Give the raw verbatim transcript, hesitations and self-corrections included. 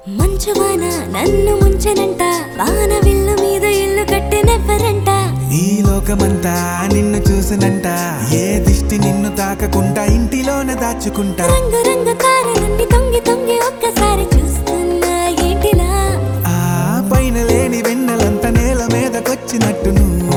మంచువాన నన్ను ముంచెనంట వాన విల్లు మీద ఇల్లు కట్టెనెవ్వరంట ఈ లోకమంతా నిన్ను చూసినంట ఏ దిష్టి నిన్ను తాకకుండా ఇంటిలోనే దాచుకుంటా రంగు రంగు తారలన్నీ తొంగి తొంగి ఒక్కసారి చూస్తున్నా ఏంటిలా ఆ పైన లేని వెన్నెలంత నేల మీదకొచ్చినట్టు నువ్వు